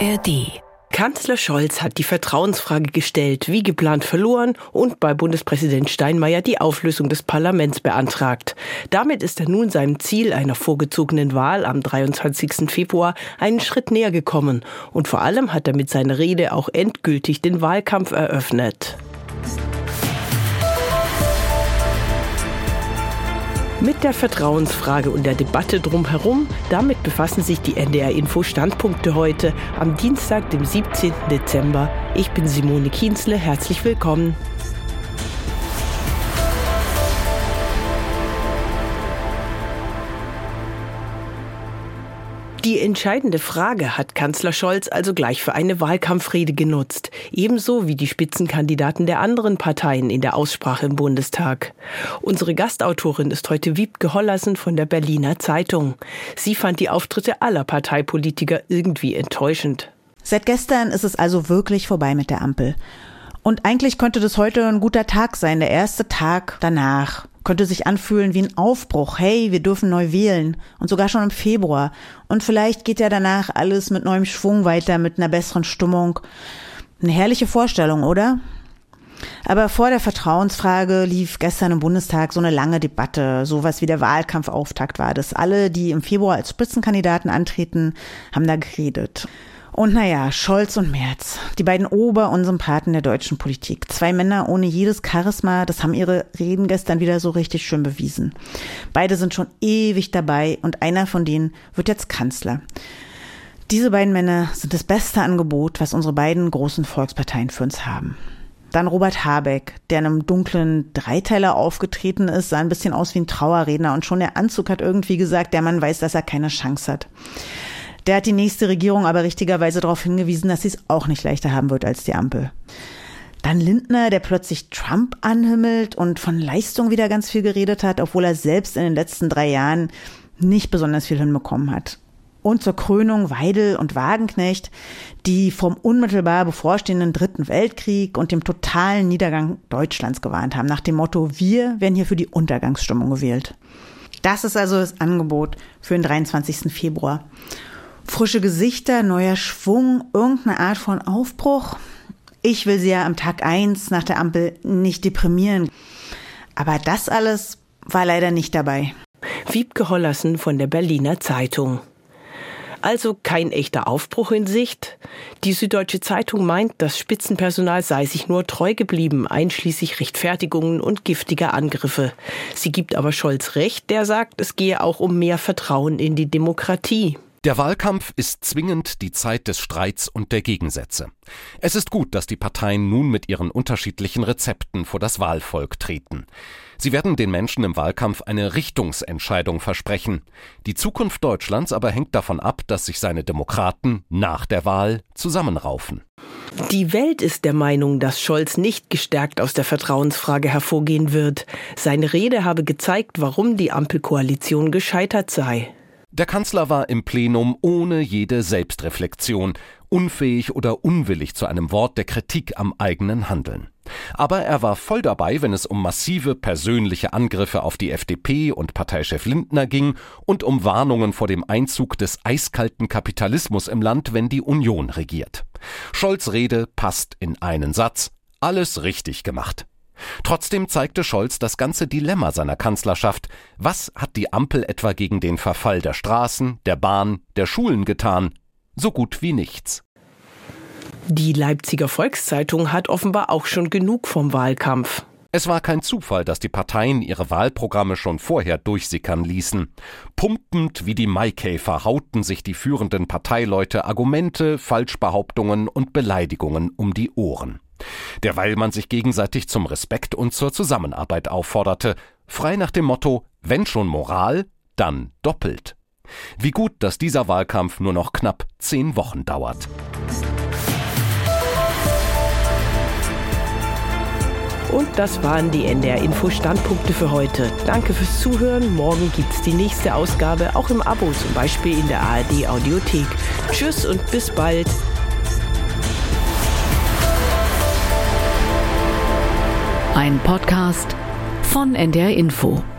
ARD. Kanzler Scholz hat die Vertrauensfrage gestellt, wie geplant verloren und bei Bundespräsident Steinmeier die Auflösung des Parlaments beantragt. Damit ist er nun seinem Ziel einer vorgezogenen Wahl am 23. Februar einen Schritt näher gekommen. Und vor allem hat er mit seiner Rede auch endgültig den Wahlkampf eröffnet. Mit der Vertrauensfrage und der Debatte drumherum, damit befassen sich die NDR-Info-Standpunkte heute am Dienstag, dem 17. Dezember. Ich bin Simone Kienzle, herzlich willkommen. Die entscheidende Frage hat Kanzler Scholz also gleich für eine Wahlkampfrede genutzt, ebenso wie die Spitzenkandidaten der anderen Parteien in der Aussprache im Bundestag. Unsere Gastautorin ist heute Wiebke Hollassen von der Berliner Zeitung. Sie fand die Auftritte aller Parteipolitiker irgendwie enttäuschend. Seit gestern ist es also wirklich vorbei mit der Ampel. Und eigentlich könnte das heute ein guter Tag sein, der erste Tag danach. Könnte sich anfühlen wie ein Aufbruch. Hey, wir dürfen neu wählen. Und sogar schon im Februar. Und vielleicht geht ja danach alles mit neuem Schwung weiter, mit einer besseren Stimmung. Eine herrliche Vorstellung, oder? Aber vor der Vertrauensfrage lief gestern im Bundestag so eine lange Debatte. Sowas wie der Wahlkampfauftakt war das. Alle, die im Februar als Spitzenkandidaten antreten, haben da geredet. Und naja, Scholz und Merz, die beiden Ober- und Sympathen der deutschen Politik. Zwei Männer ohne jedes Charisma, das haben ihre Reden gestern wieder so richtig schön bewiesen. Beide sind schon ewig dabei und einer von denen wird jetzt Kanzler. Diese beiden Männer sind das beste Angebot, was unsere beiden großen Volksparteien für uns haben. Dann Robert Habeck, der in einem dunklen Dreiteiler aufgetreten ist, sah ein bisschen aus wie ein Trauerredner und schon der Anzug hat irgendwie gesagt, der Mann weiß, dass er keine Chance hat. Der hat die nächste Regierung aber richtigerweise darauf hingewiesen, dass sie es auch nicht leichter haben wird als die Ampel. Dann Lindner, der plötzlich Trump anhimmelt und von Leistung wieder ganz viel geredet hat, obwohl er selbst in den letzten 3 Jahren nicht besonders viel hinbekommen hat. Und zur Krönung Weidel und Wagenknecht, die vom unmittelbar bevorstehenden Dritten Weltkrieg und dem totalen Niedergang Deutschlands gewarnt haben, nach dem Motto, wir werden hier für die Untergangsstimmung gewählt. Das ist also das Angebot für den 23. Februar. Frische Gesichter, neuer Schwung, irgendeine Art von Aufbruch. Ich will sie ja am Tag 1 nach der Ampel nicht deprimieren. Aber das alles war leider nicht dabei. Wiebke Hollassen von der Berliner Zeitung. Also kein echter Aufbruch in Sicht. Die Süddeutsche Zeitung meint, das Spitzenpersonal sei sich nur treu geblieben, einschließlich Rechtfertigungen und giftiger Angriffe. Sie gibt aber Scholz recht, der sagt, es gehe auch um mehr Vertrauen in die Demokratie. Der Wahlkampf ist zwingend die Zeit des Streits und der Gegensätze. Es ist gut, dass die Parteien nun mit ihren unterschiedlichen Rezepten vor das Wahlvolk treten. Sie werden den Menschen im Wahlkampf eine Richtungsentscheidung versprechen. Die Zukunft Deutschlands aber hängt davon ab, dass sich seine Demokraten nach der Wahl zusammenraufen. Die Welt ist der Meinung, dass Scholz nicht gestärkt aus der Vertrauensfrage hervorgehen wird. Seine Rede habe gezeigt, warum die Ampelkoalition gescheitert sei. Der Kanzler war im Plenum ohne jede Selbstreflexion, unfähig oder unwillig zu einem Wort der Kritik am eigenen Handeln. Aber er war voll dabei, wenn es um massive persönliche Angriffe auf die FDP und Parteichef Lindner ging und um Warnungen vor dem Einzug des eiskalten Kapitalismus im Land, wenn die Union regiert. Scholz' Rede passt in einen Satz: alles richtig gemacht. Trotzdem zeigte Scholz das ganze Dilemma seiner Kanzlerschaft. Was hat die Ampel etwa gegen den Verfall der Straßen, der Bahn, der Schulen getan? So gut wie nichts. Die Leipziger Volkszeitung hat offenbar auch schon genug vom Wahlkampf. Es war kein Zufall, dass die Parteien ihre Wahlprogramme schon vorher durchsickern ließen. Pumpend wie die Maikäfer hauten sich die führenden Parteileute Argumente, Falschbehauptungen und Beleidigungen um die Ohren. Derweil man sich gegenseitig zum Respekt und zur Zusammenarbeit aufforderte, frei nach dem Motto, wenn schon Moral, dann doppelt. Wie gut, dass dieser Wahlkampf nur noch knapp 10 Wochen dauert. Und das waren die NDR-Info-Standpunkte für heute. Danke fürs Zuhören. Morgen gibt's die nächste Ausgabe, auch im Abo, zum Beispiel in der ARD-Audiothek. Tschüss und bis bald. Ein Podcast von NDR Info.